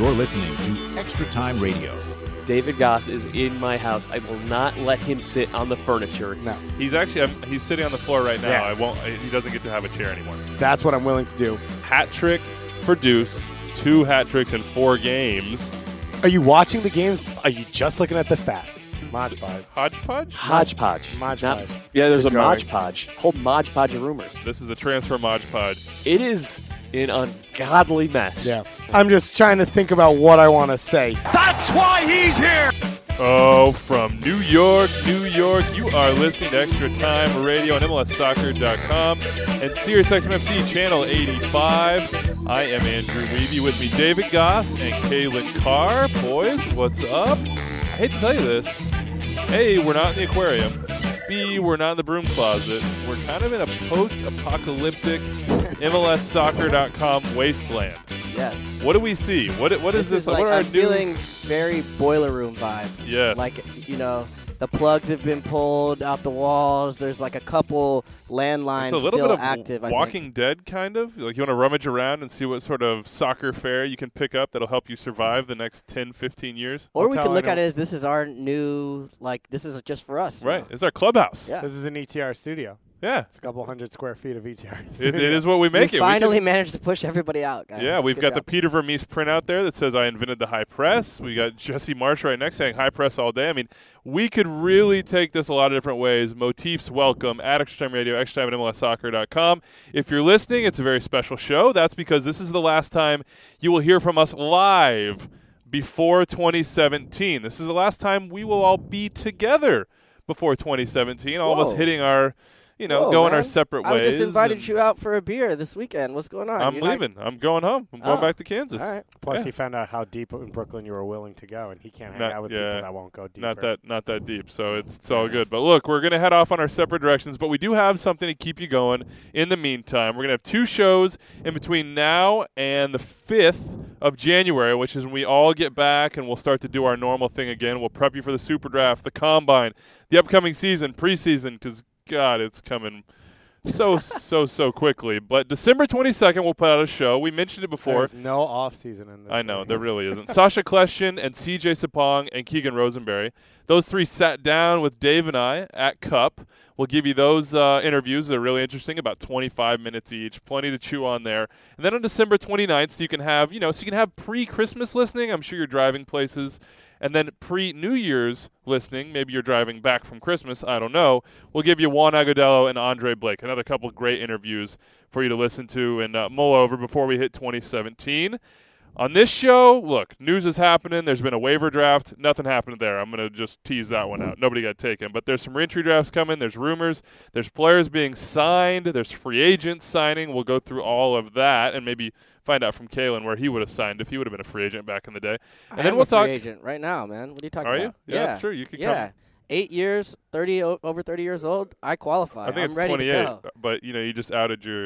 You're listening to Extra Time Radio. David Goss is in my house. I will not let him sit on the furniture. No. He's sitting on the floor right now. Yeah. He doesn't get to have a chair anymore. That's what I'm willing to do. Hat trick for Deuce. 2 hat tricks in 4 games. Are you watching the games? Are you just looking at the stats? Mod Podge. Hodgepodge? Hodgepodge. Mod Podge. Yeah, there's a Keep going. Mod Podge. Whole Mod Podge of rumors. This is a transfer Mod Podge. It is an ungodly mess. Yeah. I'm just trying to think about what I want to say. That's why he's here. Oh, from New York, you are listening to Extra Time Radio on MLSsoccer.com and SiriusXM Channel 85. I am Andrew Weeby. With me, David Goss and Kaylin Carr. Boys, what's up? I hate to tell you this. A, we're not in the aquarium. B, we're not in the broom closet. We're kind of in a post-apocalyptic MLSsoccer.com wasteland. Yes. What do we see? What is this? Like, what are I'm our new... feeling very boiler room vibes. Yes. Like, the plugs have been pulled out the walls. There's like a couple landlines It's a little still bit of active. Walking Dead, kind of. Like you want to rummage around and see what sort of soccer fare you can pick up that'll help you survive the next 10, 15 years. Or we could look at it as this is our new, this is just for us. Right. Now. It's our clubhouse. Yeah. This is an ETR studio. Yeah. It's a couple 100 square feet of ETR It studio. is what we make we it. finally managed to push everybody out, guys. Yeah, we've Good got job. the Peter Vermees print out there that says I invented the high press. We got Jesse Marsh right next saying high press all day. I mean, we could really take this a lot of different ways. Motifs welcome at Extra Time Radio, Extra Time at MLSsoccer.com. If you're listening, it's a very special show. That's because this is the last time you will hear from us live before 2017. This is the last time we will all be together before 2017. All of us hitting our... going our separate ways. I just invited you out for a beer this weekend. What's going on? I'm leaving. I'm going home. I'm going back to Kansas. All right. Plus, he found out how deep in Brooklyn you were willing to go, and he can't hang out with people that won't go deeper. Not that deep, so it's all good. But look, we're going to head off on our separate directions, but we do have something to keep you going in the meantime. We're going to have 2 shows in between now and the 5th of January, which is when we all get back and we'll start to do our normal thing again. We'll prep you for the Super Draft, the Combine, the upcoming season, preseason, because God, it's coming so quickly. But December 22nd, we'll put out a show. We mentioned it before. There's no off season in this. I know, there really isn't. Sasha Kleshin and CJ Sapong and Keegan Rosenberry. Those 3 sat down with Dave and I at Cup. We'll give you those interviews. They're really interesting, about 25 minutes each. Plenty to chew on there. And then on December 29th, so you can have pre-Christmas listening. I'm sure you're driving places. And then pre-New Year's listening, maybe you're driving back from Christmas, I don't know, we'll give you Juan Agudelo and Andre Blake, another couple of great interviews for you to listen to and mull over before we hit 2017. On this show, look, news is happening. There's been a waiver draft. Nothing happened there. I'm going to just tease that one out. Nobody got taken. But there's some reentry drafts coming. There's rumors. There's players being signed. There's free agents signing. We'll go through all of that and maybe find out from Kalen where he would have signed if he would have been a free agent back in the day. And then we'll talk. Free agent right now, man. What are you talking about? Are you? Yeah, that's true. You could come. 8 years, over 30 years old. I qualify. I think I'm it's ready 28. to go. But you just outed your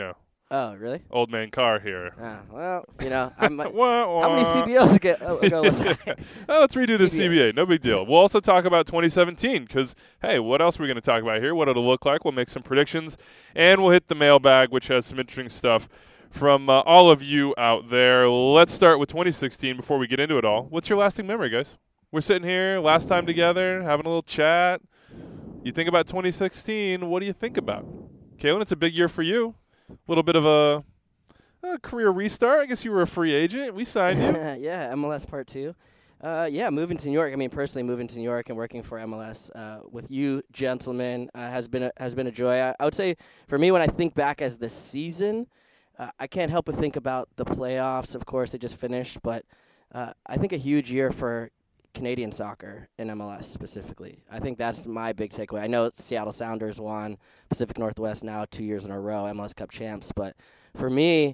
Oh, really? Old man Carr here. Well, I'm how many CBOs ago was I? Let's redo the CBA. No big deal. We'll also talk about 2017 because, hey, what else are we going to talk about here? What it'll look like. We'll make some predictions. And we'll hit the mailbag, which has some interesting stuff from all of you out there. Let's start with 2016 before we get into it all. What's your lasting memory, guys? We're sitting here last time together, having a little chat. You think about 2016. What do you think about? Kalen, it's a big year for you. A little bit of a career restart. I guess you were a free agent. We signed you. Yeah, MLS Part 2. Moving to New York. I mean, personally, moving to New York and working for MLS with you gentlemen has been a joy. I would say for me, when I think back as the season, I can't help but think about the playoffs. Of course, they just finished, but I think a huge year for Canadian soccer in MLS specifically. I think that's my big takeaway. I know Seattle Sounders won Pacific Northwest now 2 years in a row, MLS Cup champs. But for me,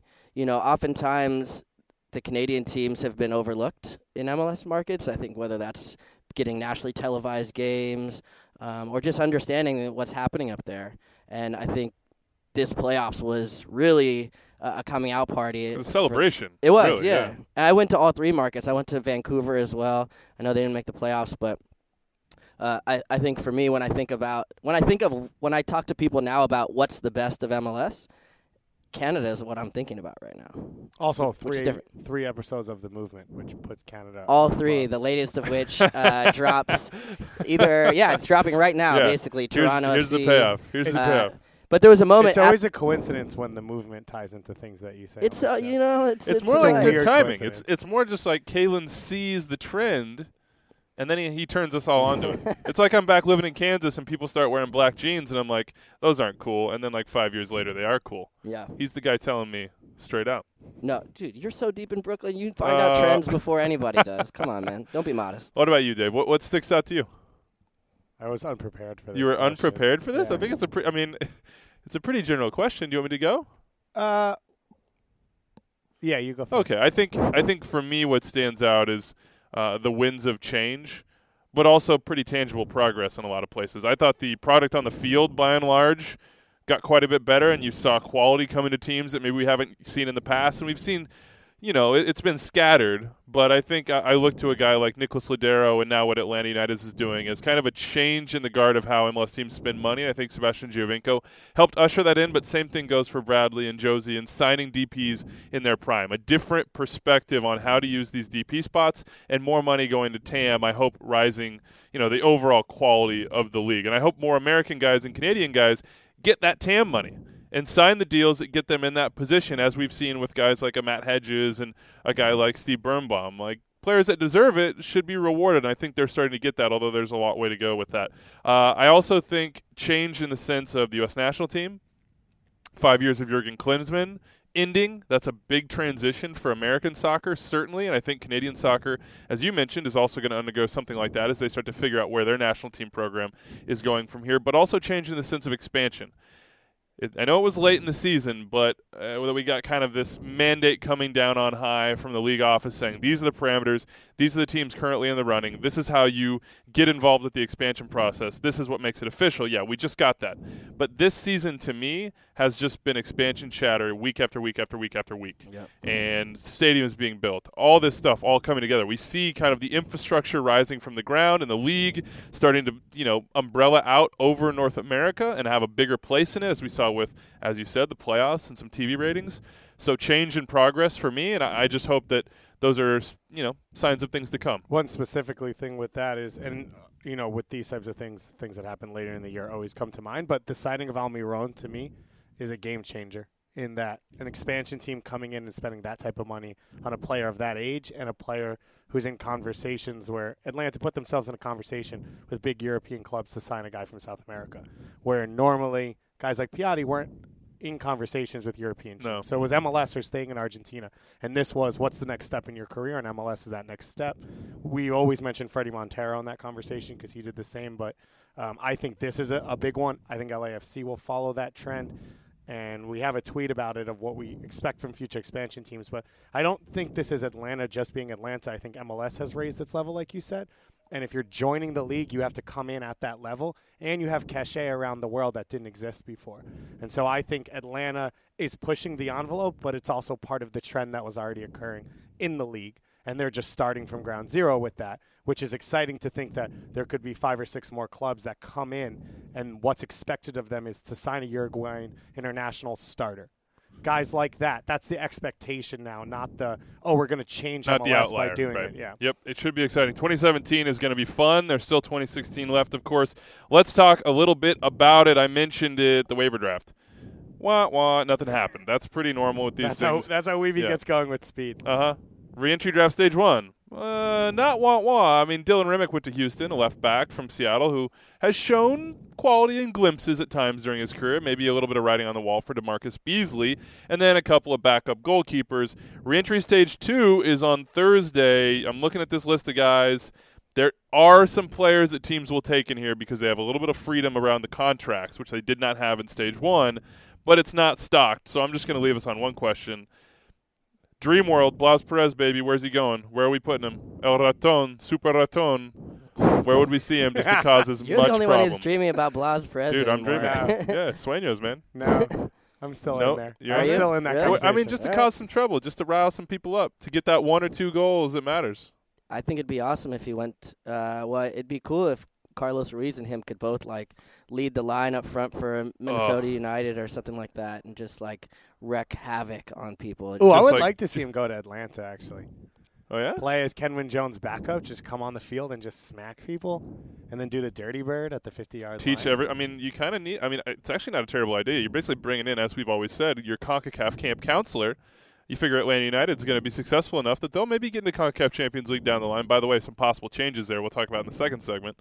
oftentimes the Canadian teams have been overlooked in MLS markets. I think whether that's getting nationally televised games or just understanding what's happening up there. And I think this playoffs was really a coming out party. It was a celebration. It was, really, yeah. And I went to all 3 markets. I went to Vancouver as well. I know they didn't make the playoffs, but I think for me, when I talk to people now about what's the best of MLS, Canada is what I'm thinking about right now. Also, three episodes of The Movement, which puts Canada. All three, the latest of which drops either. Yeah, it's dropping right now. Basically, Toronto. Here's the payoff. Here's the payoff. But there was a moment. It's always a coincidence when The Movement ties into things that you say. It's it's more like good timing. Coincidence. It's more just like Kalen sees the trend. And then he turns us all onto it. It's like I'm back living in Kansas and people start wearing black jeans and I'm like, those aren't cool. And then like 5 years later, they are cool. Yeah. He's the guy telling me straight out. No, dude, you're so deep in Brooklyn. You find out trends before anybody does. Come on, man. Don't be modest. What about you, Dave? What sticks out to you? I was unprepared for this. You were question. unprepared for this? Yeah. I think it's a pretty general question. Do you want me to go? Yeah, you go first. Okay. I think for me what stands out is the winds of change, but also pretty tangible progress in a lot of places. I thought the product on the field, by and large, got quite a bit better, and you saw quality come into teams that maybe we haven't seen in the past. And we've seen, it's been scattered, but I think I look to a guy like Nicholas Lodeiro and now what Atlanta United is doing as kind of a change in the guard of how MLS teams spend money. I think Sebastian Giovinco helped usher that in, but same thing goes for Bradley and Josie and signing DPs in their prime. A different perspective on how to use these DP spots and more money going to TAM, I hope rising, the overall quality of the league. And I hope more American guys and Canadian guys get that TAM money and sign the deals that get them in that position, as we've seen with guys like a Matt Hedges and a guy like Steve Birnbaum. Like, players that deserve it should be rewarded, and I think they're starting to get that, although there's a long way to go with that. I also think change in the sense of the U.S. national team, 5 years of Jurgen Klinsmann ending. That's a big transition for American soccer, certainly, and I think Canadian soccer, as you mentioned, is also going to undergo something like that as they start to figure out where their national team program is going from here, but also change in the sense of expansion. I know it was late in the season, but we got kind of this mandate coming down on high from the league office saying these are the parameters, these are the teams currently in the running, this is how you get involved with the expansion process, this is what makes it official. Yeah, we just got that. But this season, to me, has just been expansion chatter week after week after week after week. Yep. And stadiums being built, all this stuff all coming together. We see kind of the infrastructure rising from the ground and the league starting to, umbrella out over North America and have a bigger place in it, as we saw with, as you said, the playoffs and some TV ratings. So change in progress for me, and I just hope that those are, signs of things to come. One specifically thing with that is, and, with these types of things that happen later in the year always come to mind, but the signing of Almiron, to me, is a game changer in that an expansion team coming in and spending that type of money on a player of that age and a player who's in conversations where Atlanta put themselves in a conversation with big European clubs to sign a guy from South America, where normally guys like Piatti weren't in conversations with European teams. No. So it was MLS or staying in Argentina. And this was, what's the next step in your career? And MLS is that next step. We always mention Freddie Montero in that conversation because he did the same. But I think this is a big one. I think LAFC will follow that trend. And we have a tweet about it of what we expect from future expansion teams. But I don't think this is Atlanta just being Atlanta. I think MLS has raised its level, like you said. And if you're joining the league, you have to come in at that level. And you have cachet around the world that didn't exist before. And so I think Atlanta is pushing the envelope, but it's also part of the trend that was already occurring in the league. And they're just starting from ground zero with that, which is exciting to think that there could be 5 or 6 more clubs that come in, and what's expected of them is to sign a Uruguayan international starter. Guys like that, that's the expectation now, not the, we're going to change not MLS the outlier, by doing right. it. Yeah. Yep, it should be exciting. 2017 is going to be fun. There's still 2016 left, of course. Let's talk a little bit about it. I mentioned it, the waiver draft. Nothing happened. That's pretty normal with these things. That's how Weavy gets going with speed. Re-entry draft stage 1. Not I mean, Dylan Remick went to Houston, a left back from Seattle who has shown quality and glimpses at times during his career. Maybe a little bit of writing on the wall for DeMarcus Beasley. And then a couple of backup goalkeepers. Re-entry stage 2 is on Thursday. I'm looking at this list of guys. There are some players that teams will take in here because they have a little bit of freedom around the contracts, which they did not have in stage 1, but it's not stocked. So I'm just going to leave us on one question. Dream World, Blas Perez, baby. Where's he going? Where are we putting him? El Raton, Super Raton. Where would we see him just to cause as much problem? You're the only one who's dreaming about Blas Perez. Dude, I'm anymore. dreaming. Yeah, sueños, man. No, I'm still in there. You're I'm in still in that Really? conversation. I mean, just to cause some trouble, just to rile some people up, to get that 1 or 2 goals that matters. I think it'd be awesome if he went. It'd be cool if Carlos Ruiz and him could both like lead the line up front for Minnesota United or something like that, and just like wreak havoc on people. Oh, I would like- like to see him go to Atlanta, actually. Oh, yeah? Play as Kenwin Jones' backup, just come on the field and just smack people, and then do the dirty bird at the 50-yard line. You kind of need – it's actually not a terrible idea. You're basically bringing in, as we've always said, your CONCACAF camp counselor. You figure Atlanta United's going to be successful enough that they'll maybe get into CONCACAF Champions League down the line. By the way, some possible changes there we'll talk about in the second segment.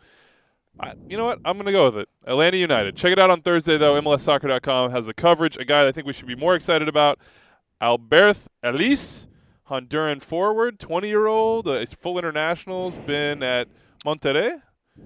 You know what? I'm going to go with it. Atlanta United. Check it out on Thursday, though. MLSsoccer.com has the coverage. A guy I think we should be more excited about, Alberth Ellis, Honduran forward, 20-year-old. He's full internationals, been at Monterrey.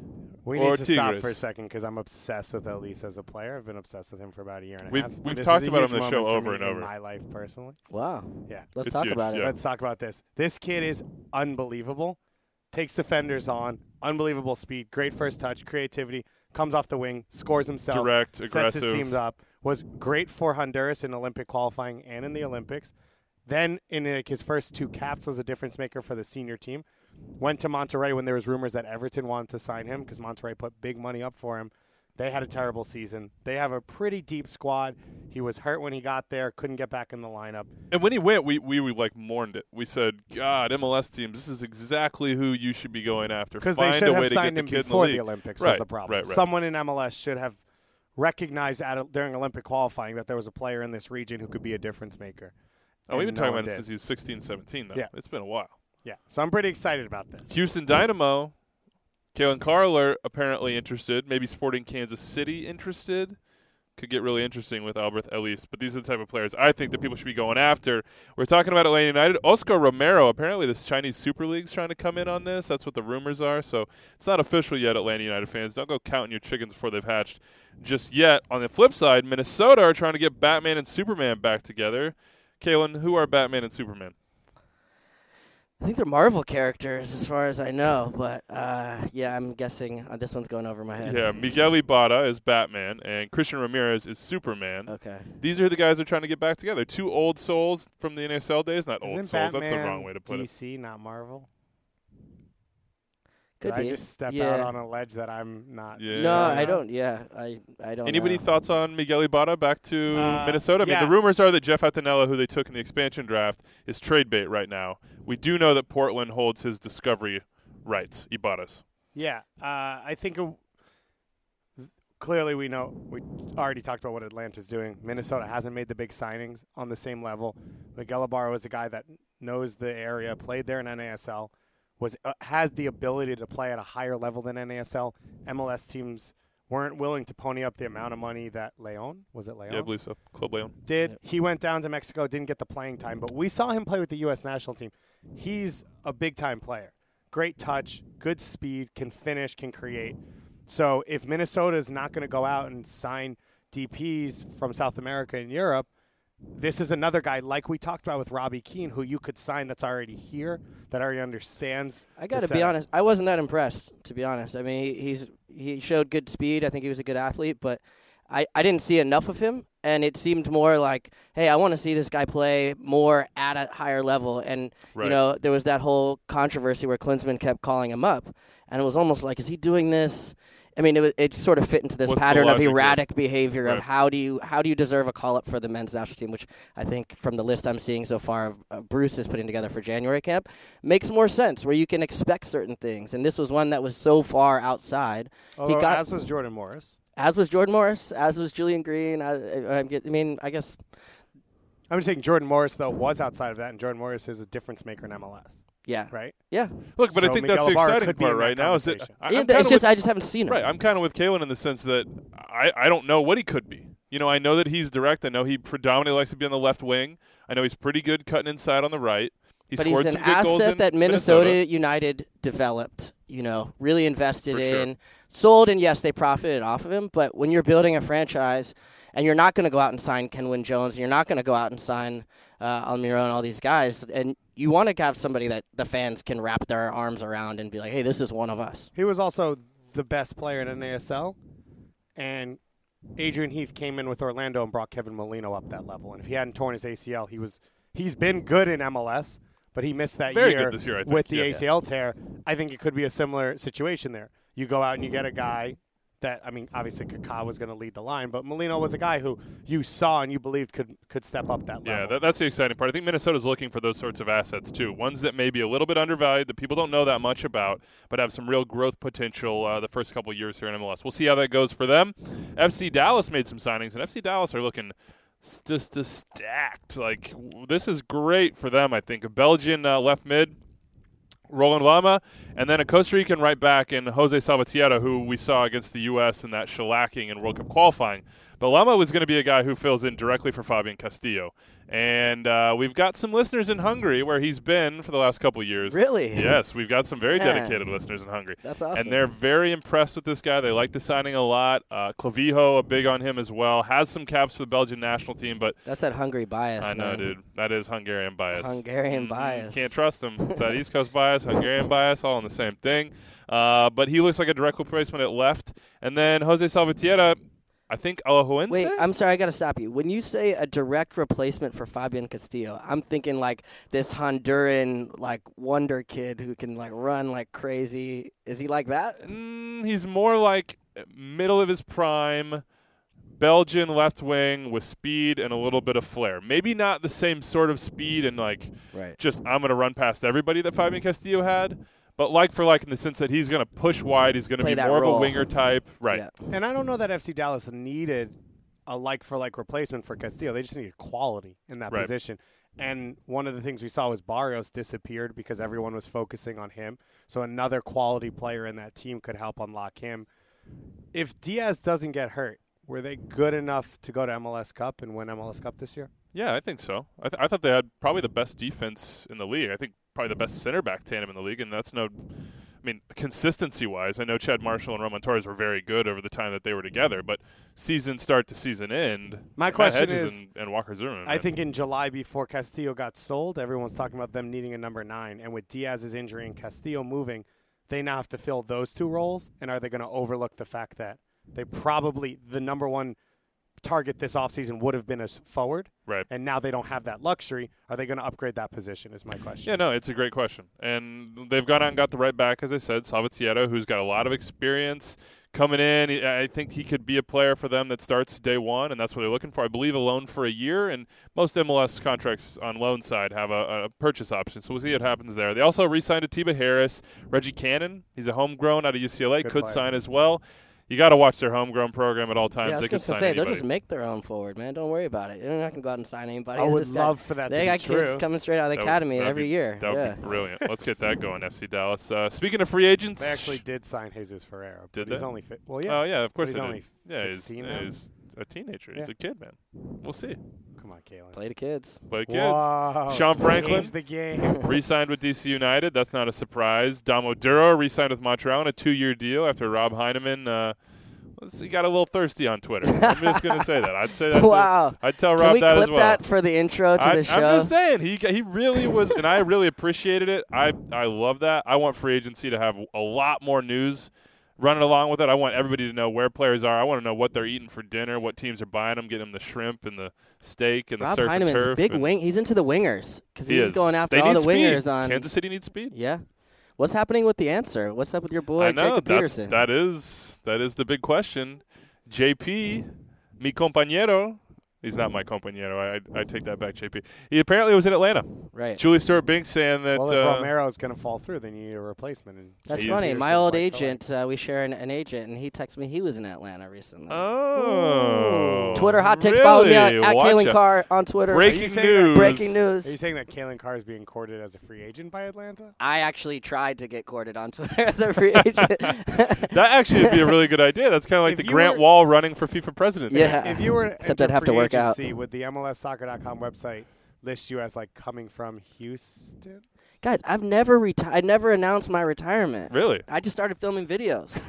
We or need to stop Tigres. for a second because I'm obsessed with Elise as a player. I've been obsessed with him for about a year and a We've- half. we've This talked is a about him huge on the show moment for over me and over. in my life personally. Wow. Yeah. Let's It's talk huge, about it. yeah. Let's talk about this. This kid is unbelievable. Takes defenders on. Unbelievable speed. Great first touch. Creativity. Comes off the wing. Scores himself. Direct, Sets aggressive. his teams up. Was great for Honduras in Olympic qualifying and in the Olympics. Then in his first 2 caps was a difference maker for the senior team. Went to Monterrey when there was rumors that Everton wanted to sign him because Monterrey put big money up for him. They had a terrible season. They have a pretty deep squad. He was hurt when he got there, couldn't get back in the lineup. And when he went, we like mourned it. We said, God, MLS teams, this is exactly who you should be going after. Because they Find should a have way to signed get him the kid before in the the Olympics Right, was the problem. right. Someone in MLS should have recognized during Olympic qualifying that there was a player in this region who could be a difference maker. Oh, we've been And talking no one about it did. since he was 16, 17, though. Yeah. It's been a while. Yeah, so I'm pretty excited about this. Houston Dynamo, Kalen Carler apparently interested. Maybe Sporting Kansas City interested. Could get really interesting with Alberth Ellis. But these are the type of players I think that people should be going after. We're talking about Atlanta United. Oscar Romero, apparently this Chinese Super League's trying to come in on this. That's what the rumors are. So it's not official yet, Atlanta United fans. Don't go counting your chickens before they've hatched just yet. On the flip side, Minnesota are trying to get Batman and Superman back together. Kalen, who are Batman and Superman? I think they're Marvel characters, as far as I know. But yeah, I'm guessing this one's going over my head. Yeah, Miguel Ibarra is Batman, and Christian Ramirez is Superman. Okay. These are the guys that are trying to get back together. 2 old souls from the NSL days. Not old Isn't souls. Batman That's the wrong way to put it. DC, not Marvel? Could Did be. I just step Yeah. out on a ledge that I'm not? Yeah. No, I I don't. Yeah, I don't. Anybody know. thoughts on Miguel Ibarra back to Minnesota? I mean, yeah. the rumors are that Jeff Attanella, who they took in the expansion draft, is trade bait right now. We do know that Portland holds his discovery rights, Ibarra's. Yeah, I think clearly we know. We already talked about what Atlanta's doing. Minnesota hasn't made the big signings on the same level. Miguel Ibarra was a guy that knows the area, played there in NASL, had the ability to play at a higher level than NASL. MLS teams weren't willing to pony up the amount of money that Leon Yeah, I believe so. Club Leon. did. Yep. He went down to Mexico, didn't get the playing time, but we saw him play with the U.S. national team. He's a big-time player. Great touch, good speed, can finish, can create. So if Minnesota is not going to go out and sign DPs from South America and Europe, this is another guy like we talked about with Robbie Keane who you could sign that's already here, that already understands. I got to be honest. I wasn't that impressed, to be honest. I mean, he showed good speed. I think he was a good athlete, but I didn't see enough of him, and it seemed more like, hey, I want to see this guy play more at a higher level. And, Right. you know, there was that whole controversy where Klinsmann kept calling him up, and it was almost like, is he doing this? I mean, it sort of fit into this What's the pattern of logic there? erratic behavior Right. of how do you deserve a call-up for the men's national team, which I think from the list I'm seeing so far of Bruce is putting together for January camp, makes more sense where you can expect certain things. And this was one that was so far outside. Although, he got, as was Jordan Morris. as was Jordan Morris, as was Julian Green. I guess I'm just saying Jordan Morris, though, was outside of that, and Jordan Morris is a difference maker in MLS, yeah, right? yeah. Look, but I So think Miguel that's the Ibarra exciting could be in part that right now. Is that conversation. I'm It's kinda just I just haven't seen him. right. I'm kind of with Kalen in the sense that I don't know what he could be. You know, I know that he's direct. I know he predominantly likes to be on the left wing. I know he's pretty good cutting inside on the right. But scored he's an some good goals asset in that Minnesota United developed, you know, really invested For sure. in, sold, and yes, they profited off of him. But when you're building a franchise and you're not going to go out and sign Kenwin Jones, and you're not going to go out and sign Almiro and all these guys, and you want to have somebody that the fans can wrap their arms around and be like, hey, this is one of us. He was also the best player in NASL, and Adrian Heath came in with Orlando and brought Kevin Molino up that level. And if he hadn't torn his ACL, he's been good in MLS, but he missed that Very year good this year, I think. with the Yeah. ACL tear. I think it could be a similar situation there. you go out and you get a guy that, I mean, obviously Kaká was going to lead the line, but Molino was a guy who you saw and you believed could step up that level. Yeah, that's the exciting part. I think Minnesota's looking for those sorts of assets too. Ones that may be a little bit undervalued that people don't know that much about, but have some real growth potential the first couple of years here in MLS. We'll see how that goes for them. FC Dallas made some signings, and FC Dallas are looking just stacked. Like, this is great for them, I think. A Belgian left mid, Roland Lama, and then a Costa Rican right back in Jose Salvatierra, who we saw against the U.S. in that shellacking in World Cup qualifying. But Lama was going to be a guy who fills in directly for Fabian Castillo. And we've got some listeners in Hungary where he's been for the last couple of years. Really? Yes, we've got some very dedicated listeners in Hungary. That's awesome. And they're very impressed with this guy. They like the signing a lot. Clavijo, big on him as well. Has some caps for the Belgian national team, but that's that Hungary bias. I know, man. dude. That is Hungarian bias. Hungarian bias. Can't trust him. It's that East Coast bias, Hungarian bias, all in the same thing. But he looks like a direct replacement at left. And then Jose Salvatierra, I think Alajuelense? Wait, I'm sorry, I got to stop you. When you say a direct replacement for Fabian Castillo, I'm thinking like this Honduran like wonder kid who can like run like crazy. Is he like that? He's more like middle of his prime, Belgian left wing with speed and a little bit of flair. Maybe not the same sort of speed and like just I'm going to run past everybody that Fabian Castillo had. But like for like in the sense that he's going to push wide, he's going to be more of a winger type. Right. Yeah. And I don't know that FC Dallas needed a like-for-like replacement for Castillo. They just needed quality in that position. And one of the things we saw was Barrios disappeared because everyone was focusing on him. So another quality player in that team could help unlock him. If Diaz doesn't get hurt, were they good enough to go to MLS Cup and win MLS Cup this year? Yeah, I think so. I thought they had probably the best defense in the league. I think probably the best center back tandem in the league, and that's consistency-wise, I know Chad Marshall and Roman Torres were very good over the time that they were together, but season start to season end, my question Hedges is, and Walker Zimmerman. I think in July before Castillo got sold, everyone's talking about them needing a number 9, and with Diaz's injury and Castillo moving, they now have to fill those two roles, and are they going to overlook the fact that they probably, the number one target this offseason would have been as forward, right? And now they don't have that luxury. Are they going to upgrade that position is my question. Yeah, no, it's a great question. And they've gone out and got the right back, as I said, Salvatierra, who's got a lot of experience coming in. I think he could be a player for them that starts day one, and that's what they're looking for. I believe a loan for a year, and most MLS contracts on loan side have a purchase option, so we'll see what happens there. They also re-signed Atiba Harris. Reggie Cannon, he's a homegrown out of UCLA, could sign as well. You got to watch their homegrown program at all times. Yeah, I was they going can to say, anybody. they'll just make their own forward, man. Don't worry about it. They're not going to go out and sign anybody. I would love for that to be true. They got kids coming straight out of the academy every year. That would be brilliant. Let's get that going, FC Dallas. Speaking of free agents. They actually did sign Jesus Ferreira. Did he's they? only fit. Well, yeah. Oh, yeah, of course he's they only did. 16 yeah, now. he's a teenager. He's Yeah. a kid, man. We'll see. Come on, Kalen. Play the kids. Play kids. Whoa. Sean Franklin. Change the game. Re-signed with DC United. That's not a surprise. Damo Duro re-signed with Montreal on a 2-year deal after Rob Heineman he got a little thirsty on Twitter. I'm just going to say that. I'd say that. Wow. I'd tell Can Rob we that clip as well. that for the intro to the show? I'm just saying he really was, and I really appreciated it. I love that. I want free agency to have a lot more news running along with it. I want everybody to know where players are. I want to know what they're eating for dinner, what teams are buying them, getting them the shrimp and the steak and Rob the surf Heinemann's and turf. big wing. He's into the wingers because he was is. going after They all need the wingers speed. on. Kansas City needs speed. Yeah. What's happening with the answer? What's up with your boy I know, Jacob Peterson? that is the big question. JP, mi compañero. He's not my compañero. I take that back, JP. He apparently was in Atlanta. Right. Julie Stewart-Binks saying that. Well, if Romero's going to fall through, then you need a replacement. And That's He's- funny. My Peterson's old like agent, we share an agent, and he texted me he was in Atlanta recently. Oh. Twitter hot takes. Really? Follow me at Watch Kalen out. Carr on Twitter. Breaking saying that- news. Breaking Are you news. saying that Kalen Carr is being courted as a free agent by Atlanta? I actually tried to get courted on Twitter as a free agent. That actually would be a really good idea. That's kind of like If the you Grant were- Wall running for FIFA president. Yeah. If you were Except enter I'd have to free work out. agency, would the MLSsoccer.com website list you as like coming from Houston? Guys, I've never I never announced my retirement. Really? I just started filming videos.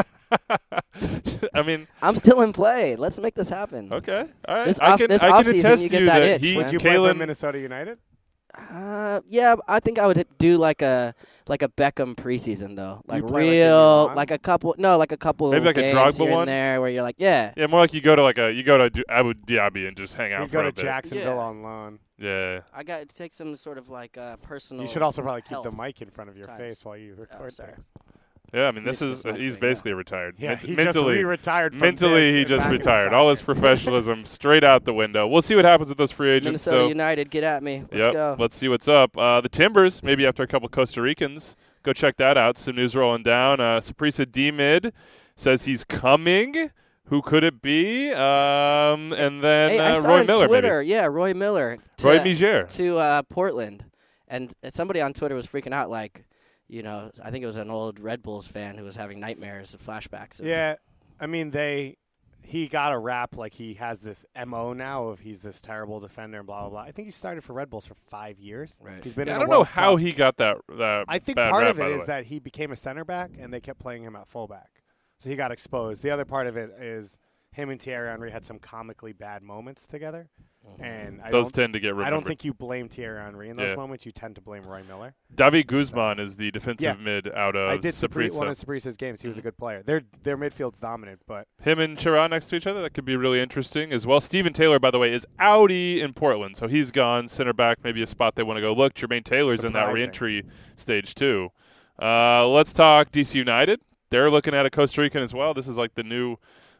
I mean, I'm still in play. Let's make this happen. okay. All right. This I off- can this attest offseason, you to get you that that itch, he, man. Would you play for Kalen, Minnesota United? Yeah, I think I would do like a Beckham preseason though, like play like in real, Milan? like a couple Maybe like a games Drogba here and one? there where you're like, yeah, yeah, more like you go to Abu Dhabi and just hang out You for go a to bit. Jacksonville Yeah. on loan. Yeah. I got to take some sort of like personal. You should also probably keep the health mic in front of your times. face while you record sorry. things. Yeah, I mean, He's just not he's great, basically retired. Yeah, he mentally, just retired. mentally, he just retired. All his professionalism straight out the window. We'll see what happens with those free agents. Minnesota though. United, get at me. Let's go. Let's see what's up. The Timbers, maybe after a couple Costa Ricans, go check that out. Some news rolling down. Saprissa D-Mid says he's coming. Who could it be? And then I saw Roy on Miller, Twitter. maybe. Yeah, Roy Miller. Roy Miger. To Portland. And somebody on Twitter was freaking out like, I think it was an old Red Bulls fan who was having nightmares of flashbacks. Yeah, I mean, he got a rap like he has this MO now of he's this terrible defender and blah, blah, blah. I think he started for Red Bulls for 5 years. Right. He's been I in don't a know World how Cup. he got that I think bad part rap, of by it the is way. that he became a center back and they kept playing him at fullback. So he got exposed. The other part of it is him and Thierry Henry had some comically bad moments together. And Those tend to get remembered. I don't think you blame Thierry Henry in those moments. You tend to blame Roy Miller. David Guzman is the defensive mid out of I did Saprissa. one of Saprissa's games. He was a good player. Their midfield's dominant, but Him and Chiron next to each other, that could be really interesting as well. Steven Taylor, by the way, is outie in Portland, so he's gone. Center back, maybe a spot they want to go look. Jermaine Taylor's in that Surprising. reentry stage too. Let's talk DC United. They're looking at a Costa Rican as well. This is like the new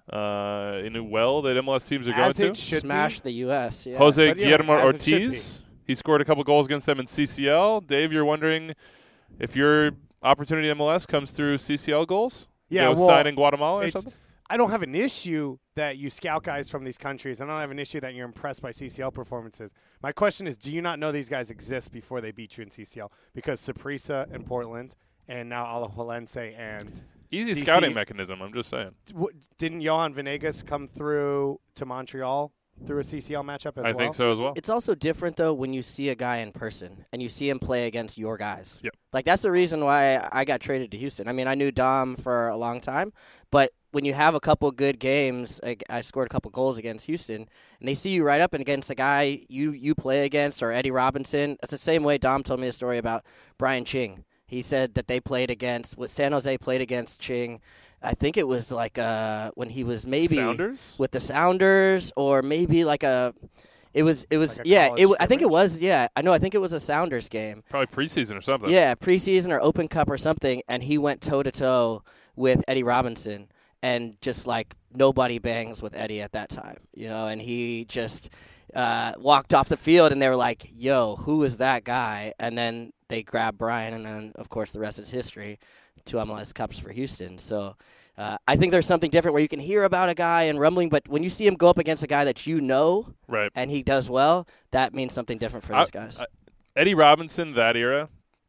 well that MLS teams are As going it to. should Smash the U.S. Yeah. Jose But yeah, Guillermo as it should Ortiz. He scored a couple goals against them in CCL. Dave, you're wondering if your opportunity MLS comes through CCL goals? Yeah, Go well, sign in Guatemala or it's- something? I don't have an issue that you scout guys from these countries. I don't have an issue that you're impressed by CCL performances. My question is, do you not know these guys exist before they beat you in CCL? Because Saprissa and Portland, and now Alajuelense and Easy DC scouting mechanism, I'm just saying. Didn't Johan Venegas come through to Montreal through a CCL matchup as well? I think so as well. It's also different, though, when you see a guy in person and you see him play against your guys. Yep. Like, that's the reason why I got traded to Houston. I mean, I knew Dom for a long time, but when you have a couple good games, I scored a couple goals against Houston, and they see you right up against a guy you play against, or Eddie Robinson. It's the same way Dom told me a story about Brian Ching. He said that they played against, San Jose played against Ching. I think it was like when he was maybe Sounders? with the Sounders, or maybe like a. It was Like a yeah. college I think it scrimmage? was yeah. I know. I think it was a Sounders game. Probably preseason or something. Yeah, preseason or Open Cup or something, and he went toe to toe with Eddie Robinson, and just like nobody bangs with Eddie at that time, and he just walked off the field, and they were like, "Yo, who is that guy?" And then they grabbed Brian, and then of course the rest is history. 2 MLS Cups for Houston. So I think there's something different where you can hear about a guy and rumbling, but when you see him go up against a guy that you know Right. and he does well, that means something different for these guys. Eddie Robinson, that era,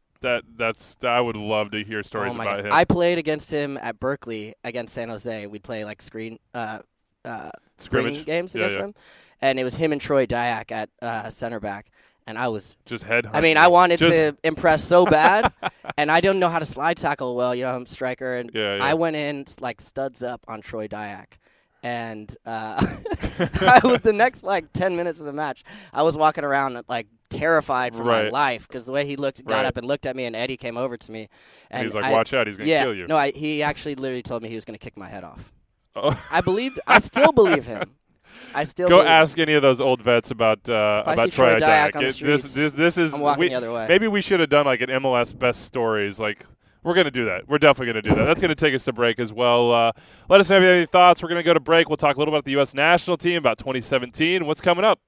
I would love to hear stories Oh my about God. him. I played against him at Berkeley against San Jose. We'd play like spring Scrimmage games against him, and it was him and Troy Dyack at center back. And I was just headhunting. I mean, I wanted Just- to impress so bad, and I didn't know how to slide tackle well. I'm a striker, and Yeah. I went in like studs up on Troy Dyack. And the next 10 minutes of the match, I was walking around like terrified for my Right. life because the way he got Right. up and looked at me, and Eddie came over to me. And he's like, I- watch out, he's going to yeah, kill you. No, he actually literally told me he was going to kick my head off. Oh. I still believe him. I still Go believe him. ask any of those old vets about I see Troy Troy Dyack Dyack. on the streets, This is I'm walking the other way. Maybe we should have done like an MLS best stories. Like we're gonna do that. We're definitely gonna do that. That's gonna take us to break as well. Let us know if you have any thoughts. We're gonna go to break. We'll talk a little about the U.S. national team, about 2017, what's coming up.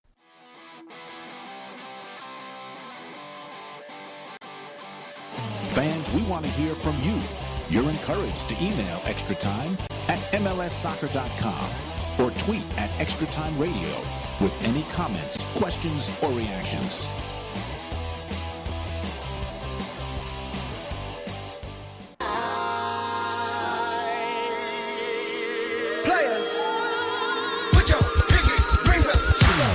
Fans, we want to hear from you. You're encouraged to email Extra Time at MLSsoccer.com or tweet at Extra Time Radio with any comments, questions, or reactions. Players, put your pinky rings up to the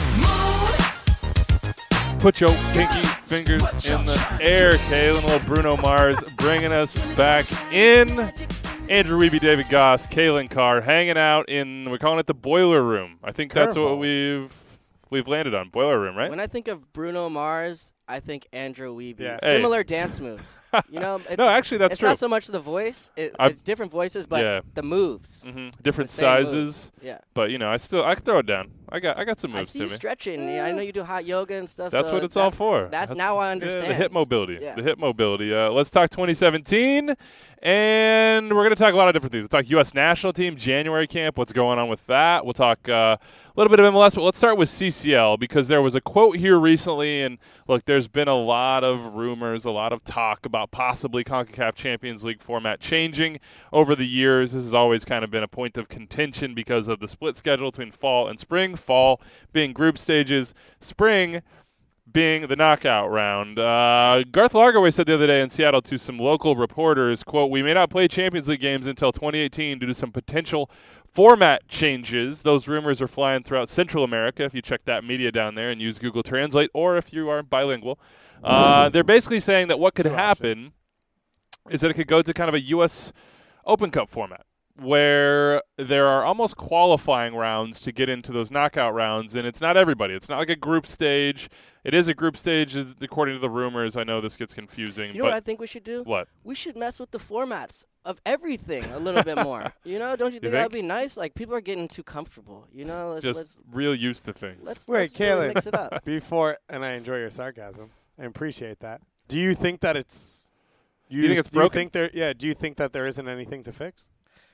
moon. Put your pinky fingers in the air, Kalen. Little Bruno Mars bringing us back in. Andrew Wiebe, David Goss, Kalen Carr hanging out in, we're calling it the boiler room. I think that's what we've landed on, boiler room, right? When I think of Bruno Mars, I think Andrew Wiebe. Yeah. Hey. Similar dance moves. It's, No, actually, that's it's true. not so much the voice. It's different voices, but the moves. Different The same sizes. moves. Yeah. But, I can throw it down. I got some I moves see to you me. stretching. Yeah, I know you do hot yoga and stuff. That's so what it's all for. That's now I understand. Yeah, the hip mobility. Yeah. The hip mobility. Let's talk 2017, and we're going to talk a lot of different things. We'll talk U.S. national team, January camp, what's going on with that. We'll talk a little bit of MLS, but let's start with CCL because there was a quote here recently, and look, there's been a lot of rumors, a lot of talk about possibly CONCACAF Champions League format changing over the years. This has always kind of been a point of contention because of the split schedule between fall and spring, fall being group stages, spring being the knockout round. Garth Lagerwey said the other day in Seattle to some local reporters, quote, "We may not play Champions League games until 2018 due to some potential format changes. Those rumors are flying throughout Central America if you check that media down there and use Google Translate, or if you are bilingual. They're basically saying that what could happen is that it could go to kind of a U.S. Open Cup format, where there are almost qualifying rounds to get into those knockout rounds, and it's not everybody. It's not like a group stage. It is a group stage, according to the rumors. I know this gets confusing. You know what I think we should do? What? We should mess with the formats of everything a little bit more. Don't you think that would be nice? Like, people are getting too comfortable. Let's real used to things. let's Wait, really Kaylin, mix it up. before, and I enjoy your sarcasm. I appreciate that. Do you think that it's... You think it's do you broken? think do you think that there isn't anything to fix?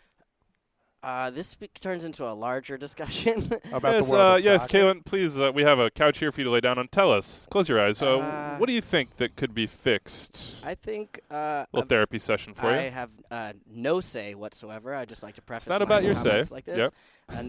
This turns into a larger discussion. About Yes, the world of yes, soccer? Kaylin, please, we have a couch here for you to lay down on. Tell us. Close your eyes. What do you think that could be fixed? I think Little therapy session for I you. have no say whatsoever. I just like to preface not my about your comments say. like this. Yep. And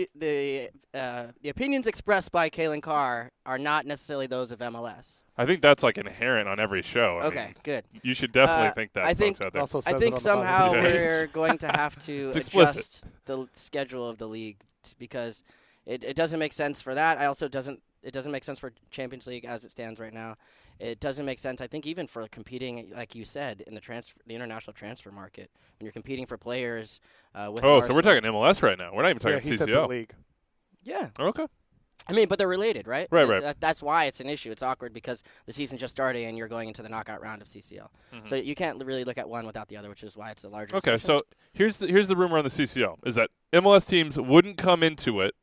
the opinions expressed by Kaylin Carr are not necessarily those of MLS. I think that's like inherent on every show. I Okay, mean, good. you should definitely think that, I think folks out there. Also I says think it on the bottom somehow of the page. we're going to have to It's explicit. adjust the schedule of the league because it doesn't make sense for that. It doesn't make sense for Champions League as it stands right now. It doesn't make sense, I think, even for competing, like you said, in the international transfer market when you're competing for players. With so we're Arsenal. talking MLS right now. We're not even Yeah, talking he said the CCL. league. Yeah. Okay. I mean, but they're related, right? Right. That's why it's an issue. It's awkward because the season just started and you're going into the knockout round of CCL. So you can't really look at one without the other, which is why it's a larger Okay, discussion. so here's the rumor on the CCL is that MLS teams wouldn't come into it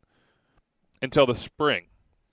until the spring.